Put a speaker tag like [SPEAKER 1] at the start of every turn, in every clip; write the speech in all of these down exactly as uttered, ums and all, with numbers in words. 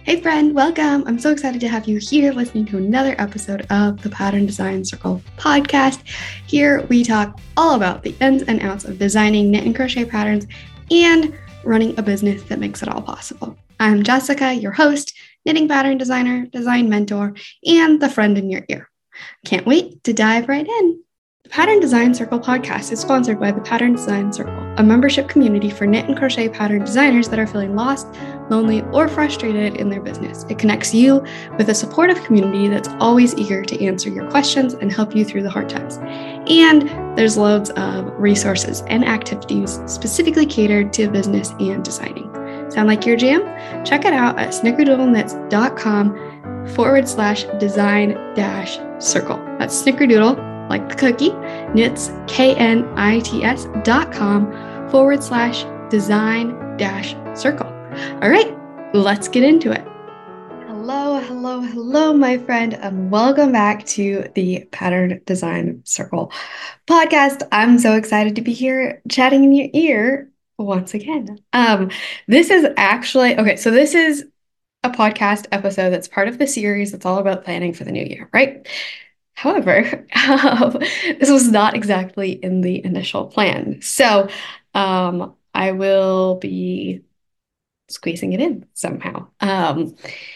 [SPEAKER 1] Hey, friend, welcome. I'm so excited to have you here listening to another episode of the Pattern Design Circle podcast. Here we talk all about the ins and outs of designing knit and crochet patterns and running a business that makes it all possible. I'm Jessica, your host, knitting pattern designer, design mentor, and the friend in your ear. Can't wait to dive right in. The Pattern Design Circle podcast is sponsored by the Pattern Design Circle, a membership community for knit and crochet pattern designers that are feeling lost, lonely, or frustrated in their business. It connects you with a supportive community that's always eager to answer your questions and help you through the hard times. And there's loads of resources and activities specifically catered to business and designing. Sound like your jam? Check it out at snickerdoodleknits.com forward slash design dash circle. That's snickerdoodle, like the cookie, knits, K N I T S dot com forward slash design dash circle. All right, let's get into it. Hello, hello, hello, my friend, and welcome back to the Pattern Design Circle podcast. I'm so excited to be here chatting in your ear once again. Um, this is actually, okay, so this is a podcast episode that's part of the series that's all about planning for the new year, right? However, um, this was not exactly in the initial plan. So um, I will be squeezing it in somehow. Um,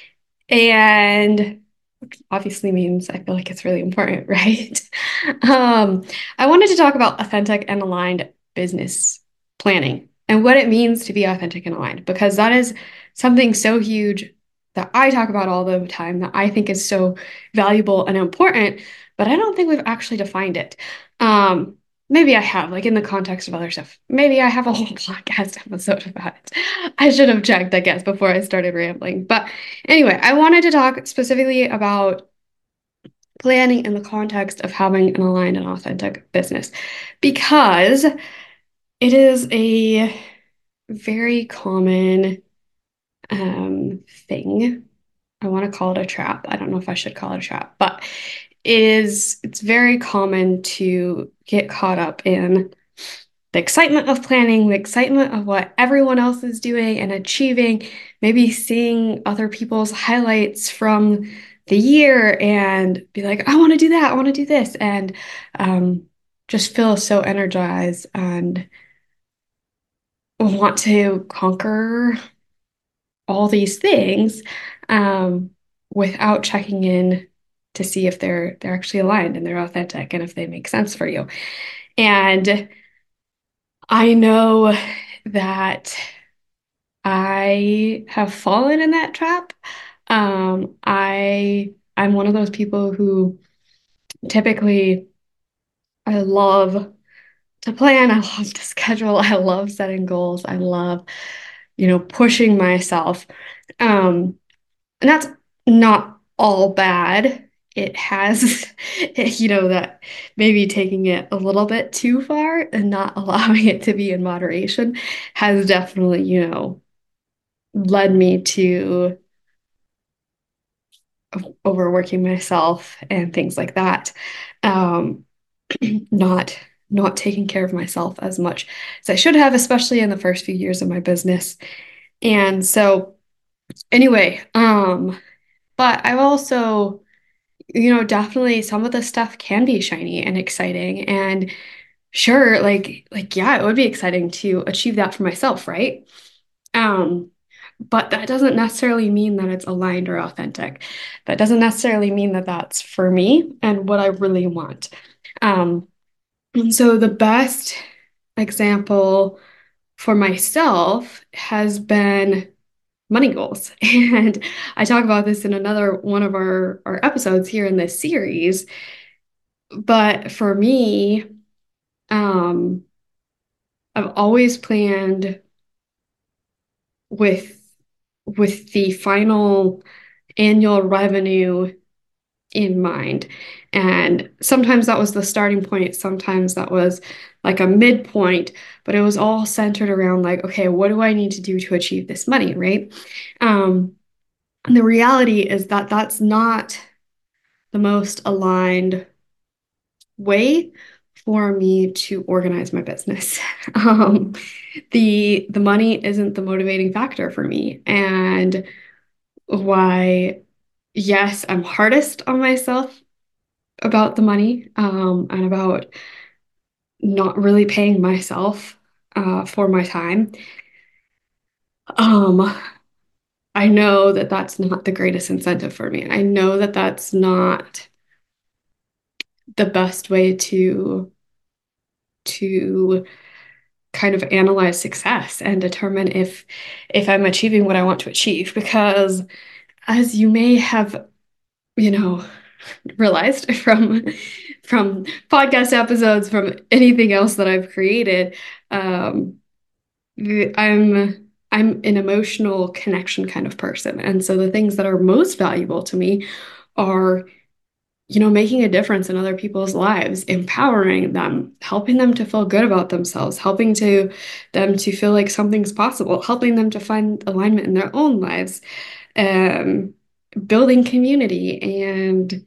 [SPEAKER 1] and obviously means I feel like it's really important, right? um, I wanted to talk about authentic and aligned business planning and what it means to be authentic and aligned, because that is something so huge that I talk about all the time that I think is so valuable and important, but I don't think we've actually defined it. Um, maybe I have, like in the context of other stuff. Maybe I have a whole podcast episode about it. I should have checked, I guess, before I started rambling. But anyway, I wanted to talk specifically about planning in the context of having an aligned and authentic business, because it is a very common um, thing. I want to call it a trap. I don't know if I should call it a trap, but it is, it's very common to get caught up in the excitement of planning, the excitement of what everyone else is doing and achieving, maybe seeing other people's highlights from the year and be like, I want to do that, I want to do this, and um, just feel so energized and want to conquer all these things um, without checking in to see if they're they're actually aligned and they're authentic and if they make sense for you. And I know that I have fallen in that trap. Um, I I'm one of those people who typically I love to plan, I love to schedule, I love setting goals, I love, you know, pushing myself. Um, and that's not all bad. It has, you know, that maybe taking it a little bit too far and not allowing it to be in moderation has definitely, you know, led me to overworking myself and things like that. Um, not not taking care of myself as much as I should have, especially in the first few years of my business. And so anyway, um, but I've also, you know, definitely some of the stuff can be shiny and exciting. And sure, like like yeah, it would be exciting to achieve that for myself, right? Um, but that doesn't necessarily mean that it's aligned or authentic. That doesn't necessarily mean that that's for me and what I really want. Um, and so the best example for myself has been money goals. And I talk about this in another one of our, our episodes here in this series. But for me, um, I've always planned with with the final annual revenue in mind. And sometimes that was the starting point, sometimes that was like a midpoint, but it was all centered around like, okay, what do I need to do to achieve this money, right? Um, and the reality is that that's not the most aligned way for me to organize my business. Um, the the money isn't the motivating factor for me. And why, yes, I'm hardest on myself about the money, um, and about not really paying myself uh, for my time. Um, I know that that's not the greatest incentive for me. I know that that's not the best way to to kind of analyze success and determine if if I'm achieving what I want to achieve. Because as you may have, you know, realized from from podcast episodes, from anything else that I've created, um, I'm I'm an emotional connection kind of person. And so the things that are most valuable to me are, you know, making a difference in other people's lives, empowering them, helping them to feel good about themselves, helping to them to feel like something's possible, helping them to find alignment in their own lives, um, building community, and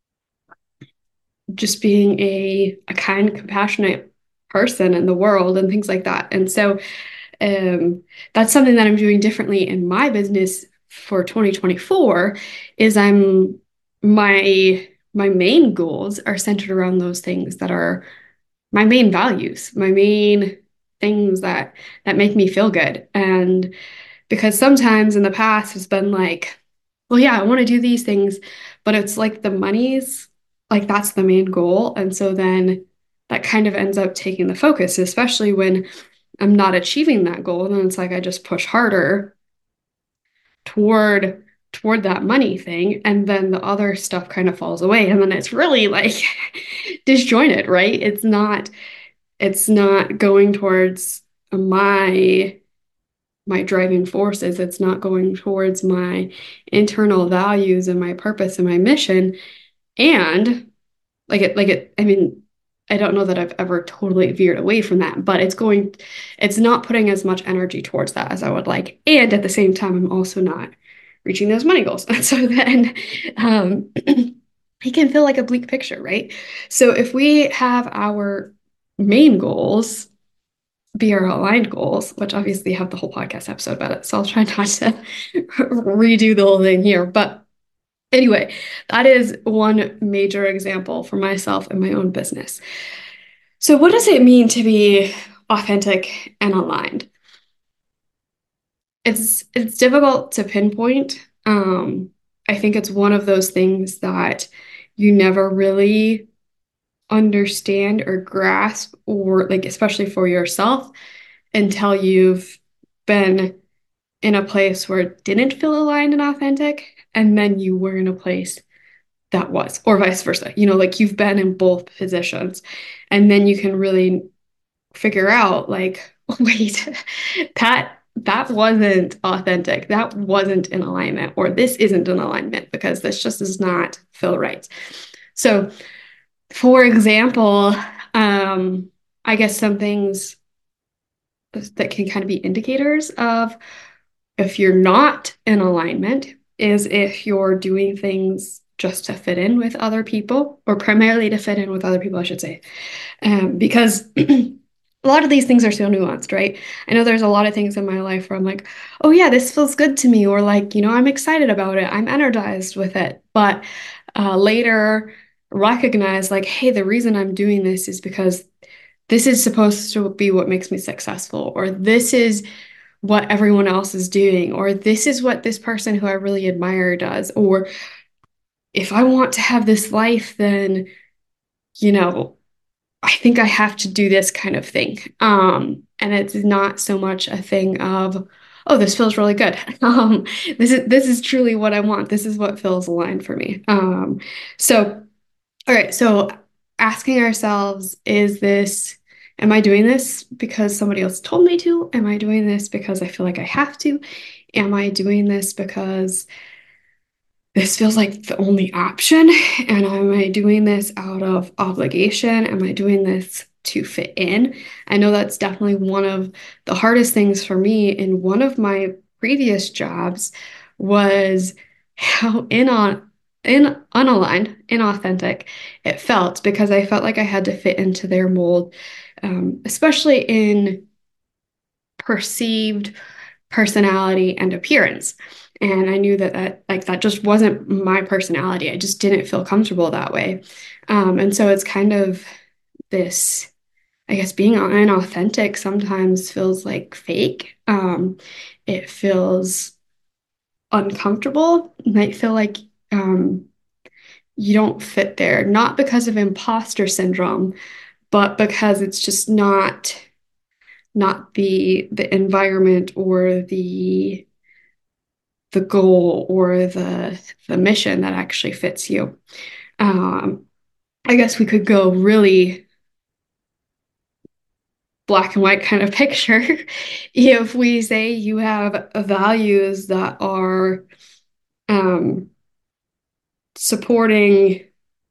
[SPEAKER 1] just being a, a kind, compassionate person in the world and things like that. And so um, that's something that I'm doing differently in my business for twenty twenty-four is I'm my my main goals are centered around those things that are my main values, my main things that that make me feel good. And because sometimes in the past it's been like, well, yeah, I want to do these things, but it's like the money's like that's the main goal. And so then that kind of ends up taking the focus, especially when I'm not achieving that goal. And then it's like I just push harder toward toward that money thing, and then the other stuff kind of falls away. And then it's really like disjointed, right? It's not it's not going towards my my driving forces. It's not going towards my internal values and my purpose and my mission. And like it, like it, I mean, I don't know that I've ever totally veered away from that, but it's going, it's not putting as much energy towards that as I would like. And at the same time, I'm also not reaching those money goals. And so then um, it can feel like a bleak picture, right? So if we have our main goals be our aligned goals, which obviously have the whole podcast episode about it. So I'll try not to redo the whole thing here. But anyway, that is one major example for myself and my own business. So, what does it mean to be authentic and aligned? It's it's difficult to pinpoint. Um, I think it's one of those things that you never really understand or grasp, or like, especially for yourself, until you've been in a place where it didn't feel aligned and authentic, and then you were in a place that was, or vice versa. You know, like you've been in both positions, and then you can really figure out, like, wait, that that wasn't authentic. That wasn't in alignment, or this isn't in alignment because this just does not feel right. So, for example, um, I guess some things that can kind of be indicators of if you're not in alignment is if you're doing things just to fit in with other people, or primarily to fit in with other people, I should say. Um, because a lot of these things are so nuanced, right? I know there's a lot of things in my life where I'm like, oh yeah, this feels good to me, or like, you know, I'm excited about it, I'm energized with it. But uh, later recognize like, hey, the reason I'm doing this is because this is supposed to be what makes me successful, or this is what everyone else is doing, or this is what this person who I really admire does, or if I want to have this life, then, you know, I think I have to do this kind of thing. Um, and it's not so much a thing of, oh, this feels really good. Um, this is this is truly what I want. This is what feels aligned for me. Um, so, all right, so asking ourselves, is this, am I doing this because somebody else told me to? Am I doing this because I feel like I have to? Am I doing this because this feels like the only option? And am I doing this out of obligation? Am I doing this to fit in? I know that's definitely one of the hardest things for me in one of my previous jobs was how in on in unaligned, inauthentic it felt, because I felt like I had to fit into their mold, um, especially in perceived personality and appearance. And I knew that that like that just wasn't my personality. I just didn't feel comfortable that way. Um, and so it's kind of this, I guess being inauthentic sometimes feels like fake. Um, it feels uncomfortable. It might feel like um, you don't fit there, not because of imposter syndrome, but because it's just not not the the environment or the the goal or the the mission that actually fits you. Um, I guess we could go really black and white kind of picture if we say you have values that are um, supporting.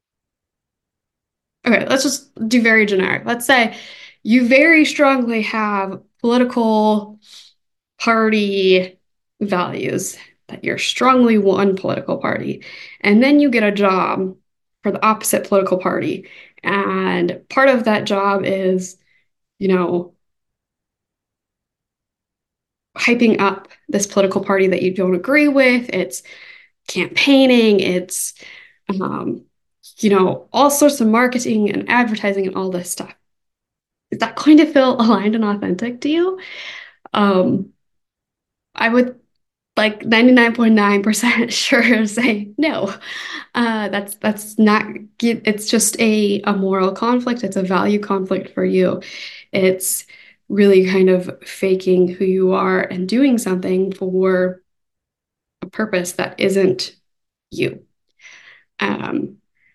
[SPEAKER 1] Okay, let's just do very generic. Let's say you very strongly have political party values, that you're strongly one political party, and then you get a job for the opposite political party. And part of that job is, you know, hyping up this political party that you don't agree with. It's campaigning, it's, um, you know, all sorts of marketing and advertising and all this stuff. Is that going to feel aligned and authentic to you? Um, I would like ninety-nine point nine percent sure say no. Uh, that's that's not, it's just a, a moral conflict. It's a value conflict for you. It's really kind of faking who you are and doing something for a purpose that isn't you. Um,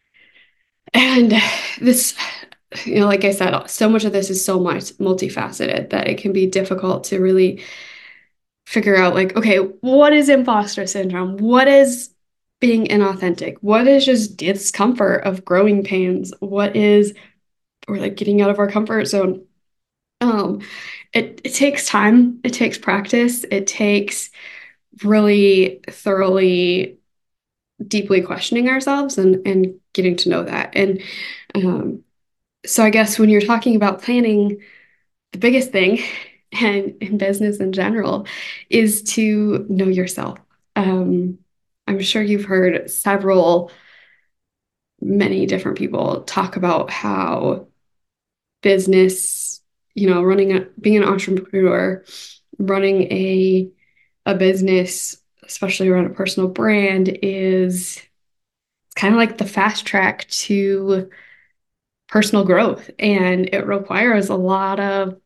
[SPEAKER 1] and this, you know, like I said, so much of this is so much multifaceted that it can be difficult to really figure out, like, okay, what is imposter syndrome? What is being inauthentic? What is just discomfort of growing pains? What is, or like getting out of our comfort zone? Um, it, it takes time, it takes practice, it takes really thoroughly, deeply questioning ourselves and, and getting to know that. And um, so I guess when you're talking about planning, the biggest thing, and in business in general, is to know yourself. Um, I'm sure you've heard several, many different people talk about how business, you know, running a, being an entrepreneur, running a a business, especially around a personal brand, is kind of like the fast track to personal growth. And it requires a lot of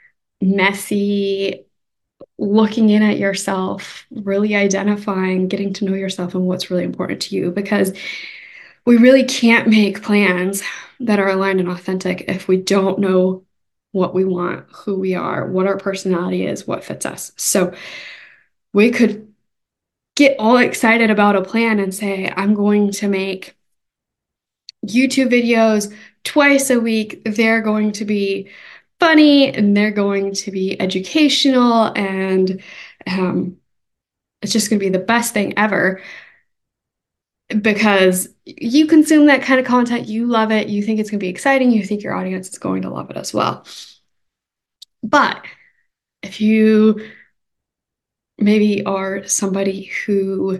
[SPEAKER 1] messy looking in at yourself, really identifying, getting to know yourself and what's really important to you, because we really can't make plans that are aligned and authentic if we don't know what we want, who we are, what our personality is, what fits us. So we could get all excited about a plan and say, I'm going to make YouTube videos twice a week. They're going to be funny and they're going to be educational, and um, it's just going to be the best thing ever because you consume that kind of content, you love it, you think it's going to be exciting, you think your audience is going to love it as well. But if you maybe are somebody who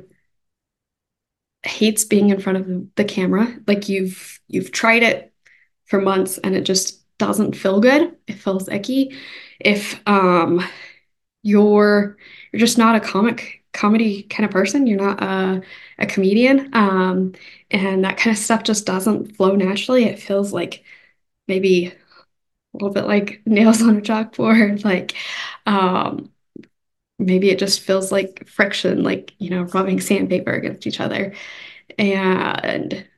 [SPEAKER 1] hates being in front of the camera, like you've you've tried it for months and it just doesn't feel good, it feels icky. If um you're you're just not a comic comedy kind of person, you're not a, a comedian, um and that kind of stuff just doesn't flow naturally, it feels like maybe a little bit like nails on a chalkboard, like um maybe it just feels like friction, like, you know, rubbing sandpaper against each other. And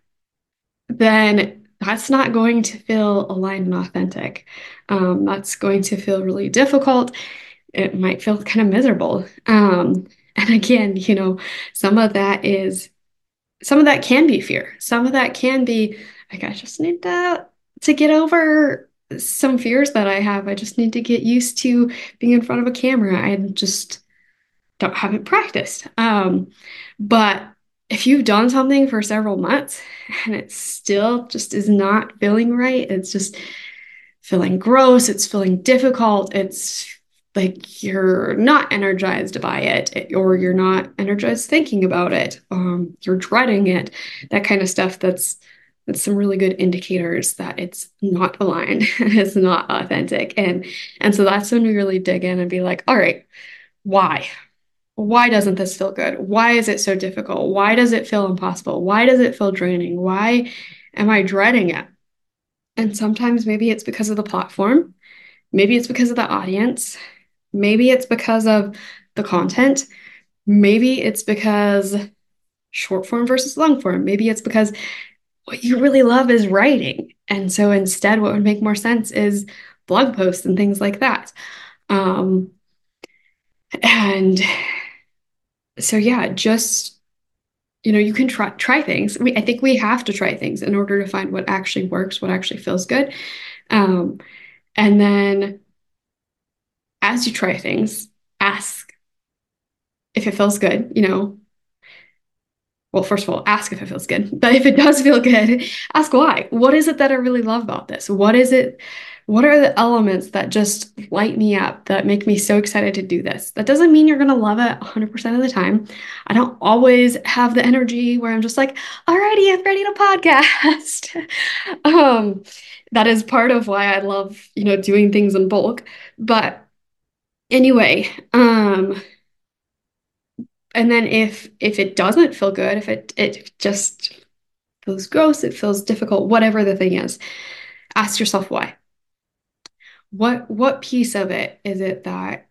[SPEAKER 1] then that's not going to feel aligned and authentic. Um, that's going to feel really difficult. It might feel kind of miserable. Um, and again, you know, some of that is, some of that can be fear. Some of that can be, like, I just need to to get over some fears that I have. I just need to get used to being in front of a camera. I just don't haven't practiced. Um, but if you've done something for several months and it still just is not feeling right, it's just feeling gross, it's feeling difficult, it's like you're not energized by it, or you're not energized thinking about it, um, you're dreading it, that kind of stuff. That's that's some really good indicators that it's not aligned, it's not authentic. And and so that's when we really dig in and be like, all right, why? Why doesn't this feel good? Why is it so difficult? Why does it feel impossible? Why does it feel draining? Why am I dreading it? And sometimes maybe it's because of the platform. Maybe it's because of the audience. Maybe it's because of the content. Maybe it's because short form versus long form. Maybe it's because what you really love is writing. And so instead, what would make more sense is blog posts and things like that. Um, and so, yeah, just, you know, you can try try things. We, I think we have to try things in order to find what actually works, what actually feels good. Um, and then as you try things, ask if it feels good, you know, well, first of all, ask if it feels good. But if it does feel good, ask why. What is it that I really love about this? What is it? What are the elements that just light me up, that make me so excited to do this? That doesn't mean you're going to love it one hundred percent of the time. I don't always have the energy where I'm just like, alrighty, I'm ready to podcast. um, that is part of why I love, you know, doing things in bulk. But anyway, um, and then if if it doesn't feel good, if it it just feels gross, it feels difficult, whatever the thing is, ask yourself why. What what piece of it is it that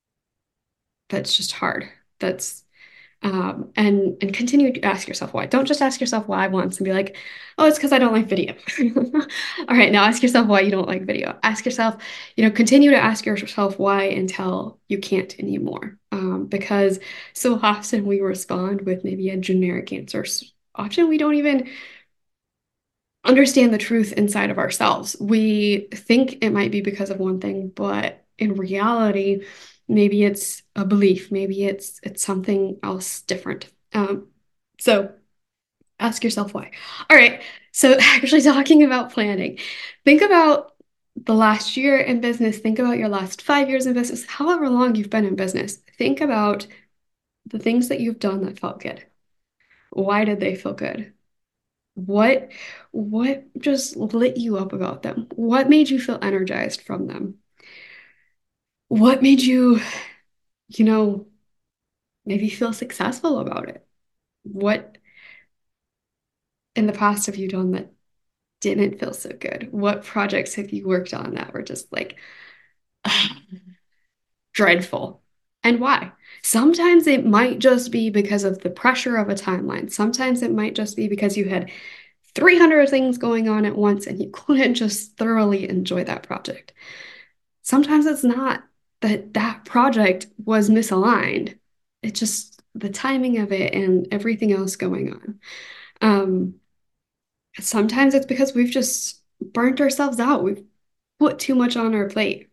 [SPEAKER 1] that's just hard? That's um and and continue to ask yourself why. Don't just ask yourself why once and be like, oh, it's because I don't like video. All right, now ask yourself why you don't like video. Ask yourself, you know, continue to ask yourself why until you can't anymore. Um, because so often we respond with maybe a generic answer. Often we don't even understand the truth inside of ourselves. We think it might be because of one thing, but in reality, maybe it's a belief, maybe it's it's something else different. Um, so ask yourself why. All right. So actually talking about planning, think about the last year in business, think about your last five years in business, however long you've been in business. Think about the things that you've done that felt good. Why did they feel good? What what just lit you up about them? What made you feel energized from them? What made you, you know, maybe feel successful about it? What in the past have you done that didn't feel so good? What projects have you worked on that were just like dreadful? And why? Sometimes it might just be because of the pressure of a timeline. Sometimes it might just be because you had three hundred things going on at once and you couldn't just thoroughly enjoy that project. Sometimes it's not that that project was misaligned. It's just the timing of it and everything else going on. Um, sometimes it's because we've just burnt ourselves out. We've put too much on our plate.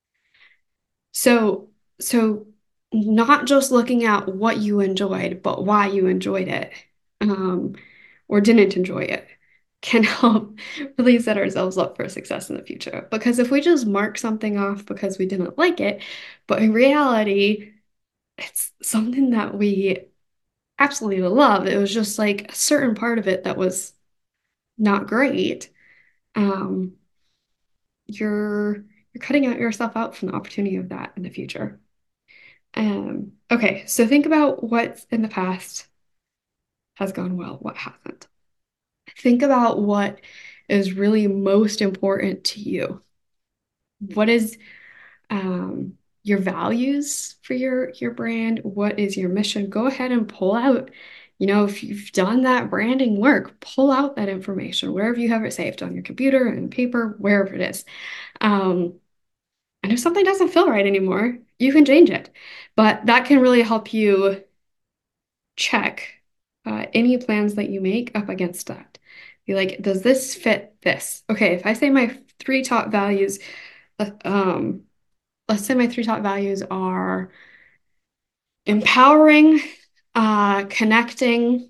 [SPEAKER 1] So, so not just looking at what you enjoyed, but why you enjoyed it, um, or didn't enjoy it, can help really set ourselves up for success in the future. Because if we just mark something off because we didn't like it, but in reality, it's something that we absolutely love, it was just like a certain part of it that was not great. Um, you're you're cutting out yourself out from the opportunity of that in the future. Um, okay, so think about what in the past has gone well, what hasn't. Think about what is really most important to you. What is um, your values for your your brand? What is your mission? Go ahead and pull out, you know, if you've done that branding work, pull out that information wherever you have it saved on your computer and paper, wherever it is. Um, and if something doesn't feel right anymore, you can change it. But that can really help you check uh, any plans that you make up against that. Be like, does this fit this? Okay, if I say my three top values, uh, um, let's say my three top values are empowering, uh, connecting,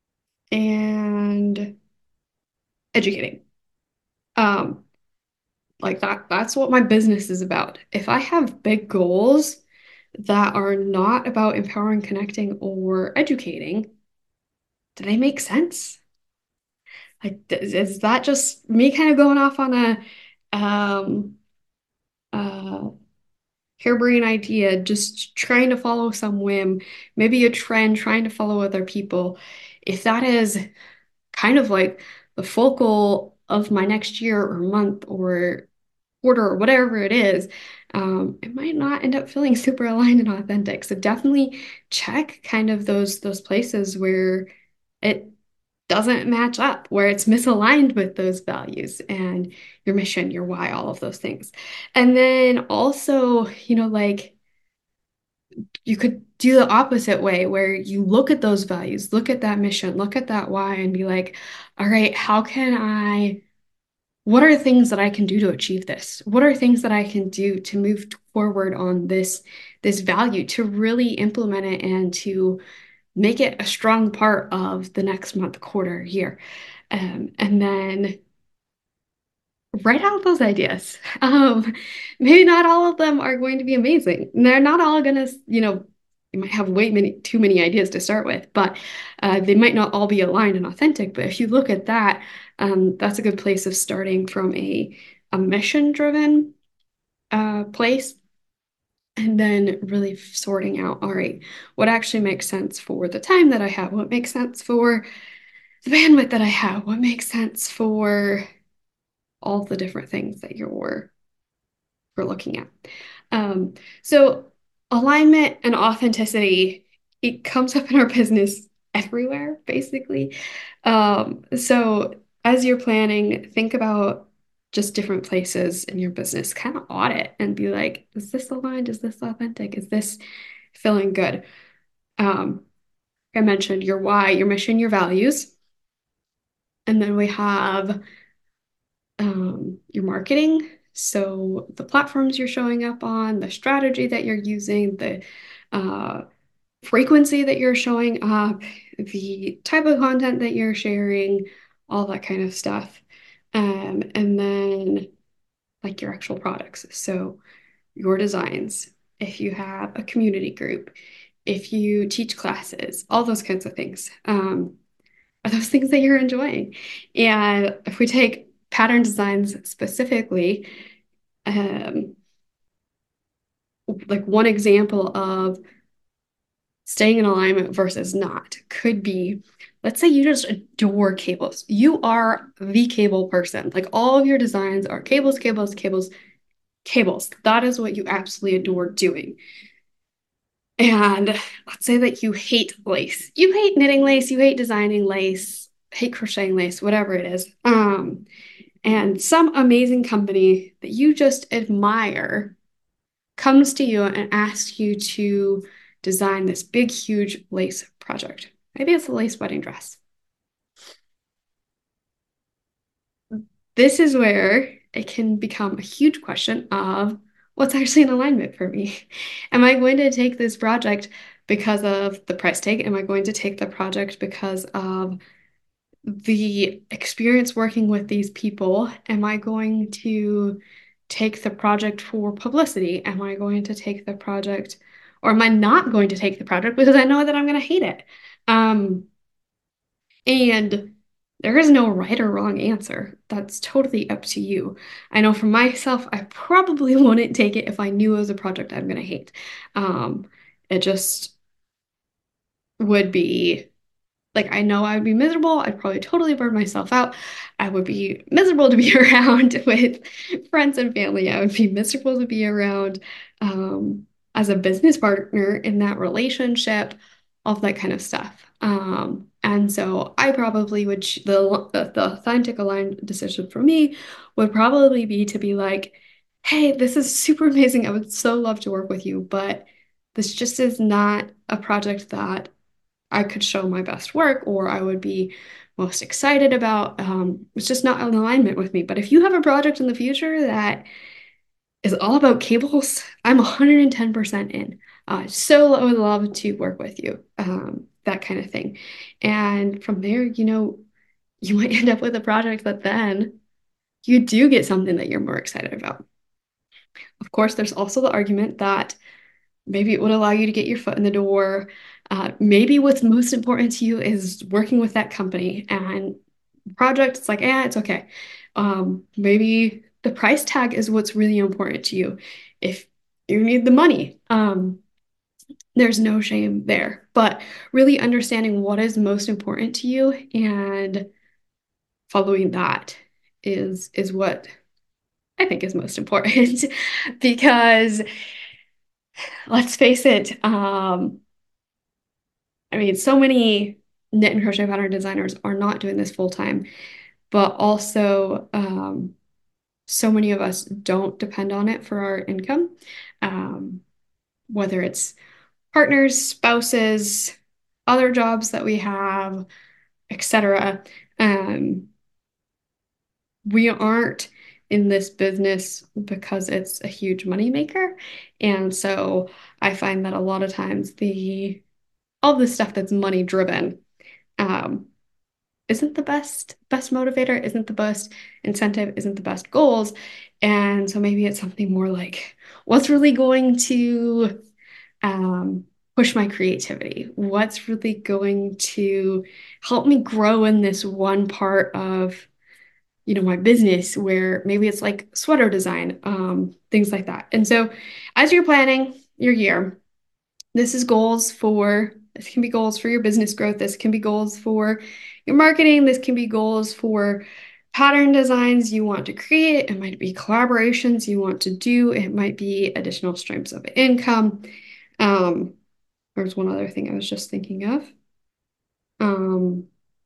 [SPEAKER 1] and educating. Um, Like that, that's what my business is about. If I have big goals that are not about empowering, connecting, or educating, do they make sense? Like, is, is that just me kind of going off on a um uh harebrained idea, just trying to follow some whim, maybe a trend, trying to follow other people? If that is kind of like the focal of my next year or month or quarter or whatever it is, um, it might not end up feeling super aligned and authentic. So definitely check kind of those those places where it doesn't match up, where it's misaligned with those values and your mission, your why, all of those things. And then also, you know, like you could do the opposite way where you look at those values, look at that mission, look at that why, and be like, all right, how can I what are things that I can do to achieve this? What are things that I can do to move forward on this this value, to really implement it and to make it a strong part of the next month, quarter, year? Um, and then write out those ideas. Um, maybe not all of them are going to be amazing. They're not all going to, you know, you might have way many too many ideas to start with, but uh, they might not all be aligned and authentic. But if you look at that, um, that's a good place of starting from a a mission-driven uh, place, and then really sorting out, all right, what actually makes sense for the time that I have, what makes sense for the bandwidth that I have, what makes sense for all the different things that you're we're looking at. Um, so alignment and authenticity, it comes up in our business everywhere, basically. Um, so as you're planning, think about just different places in your business, kind of audit and be like, is this aligned? Is this authentic? Is this feeling good? Um, I mentioned your why, your mission, your values. And then we have um, your marketing. So the platforms you're showing up on, the strategy that you're using, the uh, frequency that you're showing up, the type of content that you're sharing, all that kind of stuff. Um, and then like your actual products. So your designs, if you have a community group, if you teach classes, all those kinds of things. Um, are those things that you're enjoying? And if we take pattern designs specifically, um, like one example of staying in alignment versus not could be, let's say you just adore cables. You are the cable person. Like all of your designs are cables, cables, cables, cables. That is what you absolutely adore doing. And let's say that you hate lace. You hate knitting lace, you hate designing lace, hate crocheting lace, whatever it is. Um, and some amazing company that you just admire comes to you and asks you to design this big, huge lace project. Maybe it's a lace wedding dress. This is where it can become a huge question of what's actually in alignment for me. Am I going to take this project because of the price tag? Am I going to take the project because of the experience working with these people? Am I going to take the project for publicity? Am I going to take the project, or am I not going to take the project because I know that I'm going to hate it? Um, and there is no right or wrong answer. That's totally up to you. I know for myself, I probably wouldn't take it if I knew it was a project I'm going to hate. Um, it just would be like, I know I would be miserable. I'd probably totally burn myself out. I would be miserable to be around with friends and family. I would be miserable to be around um, as a business partner in that relationship, all that kind of stuff. Um, and so I probably would, ch- the, the, the authentic aligned decision for me would probably be to be like, hey, this is super amazing. I would so love to work with you, but this just is not a project that I could show my best work or I would be most excited about. Um, it's just not in alignment with me. But if you have a project in the future that is all about cables, I'm one hundred ten percent in. Uh, so I would love to work with you, um, that kind of thing. And from there, you know, you might end up with a project that then you do get something that you're more excited about. Of course, there's also the argument that maybe it would allow you to get your foot in the door. Uh, maybe what's most important to you is working with that company and project. It's like, eh, it's okay. Um, maybe the price tag is what's really important to you. If you need the money, um, there's no shame there. But really understanding what is most important to you and following that is is what I think is most important because let's face it, um, I mean, so many knit and crochet pattern designers are not doing this full time, but also um, so many of us don't depend on it for our income, um, whether it's partners, spouses, other jobs that we have, et cetera. Um, we aren't in this business because it's a huge money maker. And so I find that a lot of times the all the stuff that's money driven um, isn't the best best motivator, isn't the best incentive, isn't the best goals. And so maybe it's something more like what's really going to um, push my creativity? What's really going to help me grow in this one part of, you know, my business where maybe it's like sweater design, um, things like that. And so as you're planning your year, this is goals for, this can be goals for your business growth. This can be goals for your marketing. This can be goals for pattern designs you want to create. It might be collaborations you want to do. It might be additional streams of income. Um, there's one other thing I was just thinking of. Um,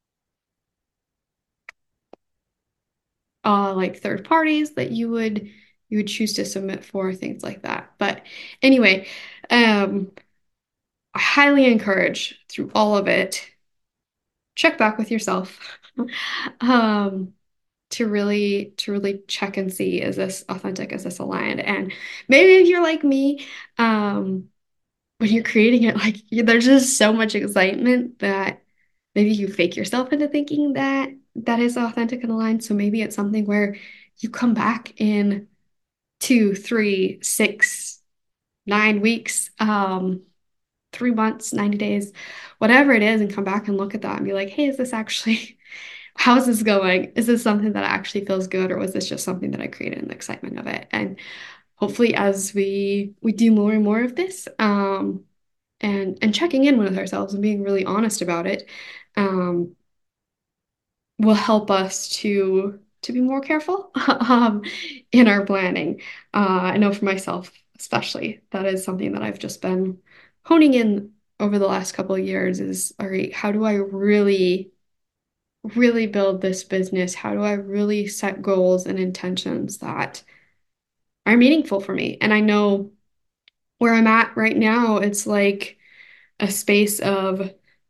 [SPEAKER 1] uh, like third parties that you would you would choose to submit for, things like that. But anyway, um, I highly encourage through all of it, check back with yourself. um, to really to really check and see, is this authentic, is this aligned? And maybe if you're like me, um, when you're creating it, like there's just so much excitement that maybe you fake yourself into thinking that that is authentic and aligned. So maybe it's something where you come back in two, three, six, nine weeks, um, three months, ninety days, whatever it is, and come back and look at that and be like, hey, is this actually, how is this going? Is this something that actually feels good, or was this just something that I created in the excitement of it? And hopefully as we we do more and more of this, um, and and checking in with ourselves and being really honest about it, um, will help us to to be more careful um, in our planning. Uh, I know for myself, especially, that is something that I've just been honing in over the last couple of years is, all right, how do I really, really build this business? How do I really set goals and intentions that are meaningful for me? And I know where I'm at right now, it's like a space of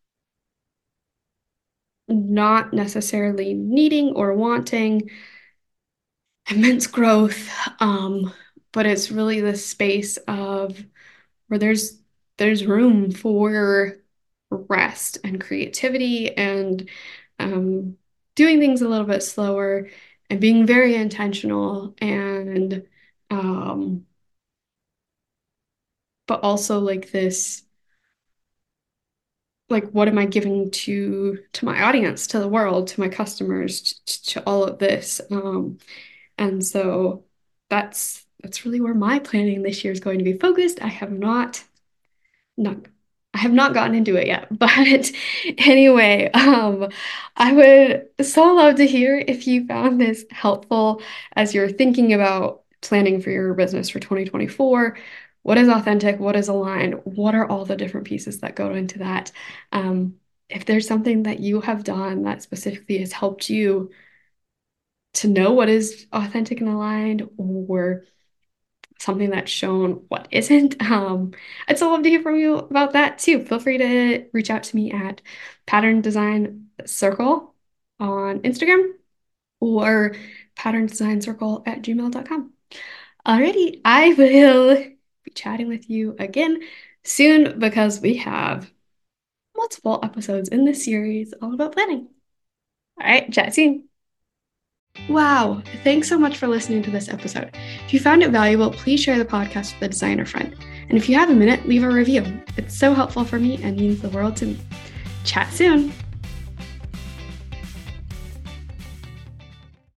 [SPEAKER 1] not necessarily needing or wanting immense growth. Um, but it's really this space of where there's there's room for rest and creativity and um, doing things a little bit slower and being very intentional and um, but also like this, like what am I giving to to my audience, to the world, to my customers, to, to all of this. Um, And so that's that's really where my planning this year is going to be focused. I have not not I have not gotten into it yet. But anyway, um, I would so love to hear if you found this helpful as you're thinking about planning for your business for twenty twenty-four. What is authentic? What is aligned? What are all the different pieces that go into that? Um, if there's something that you have done that specifically has helped you to know what is authentic and aligned, or something that's shown what isn't. Um, I'd so love to hear from you about that too. Feel free to reach out to me at Pattern Design Circle on Instagram or pattern design circle at gmail dot com. Alrighty, I will be chatting with you again soon because we have multiple episodes in this series all about planning. All right, chat soon. Wow. Thanks so much for listening to this episode. If you found it valuable, please share the podcast with a designer friend. And if you have a minute, leave a review. It's so helpful for me and means the world to me. Chat soon.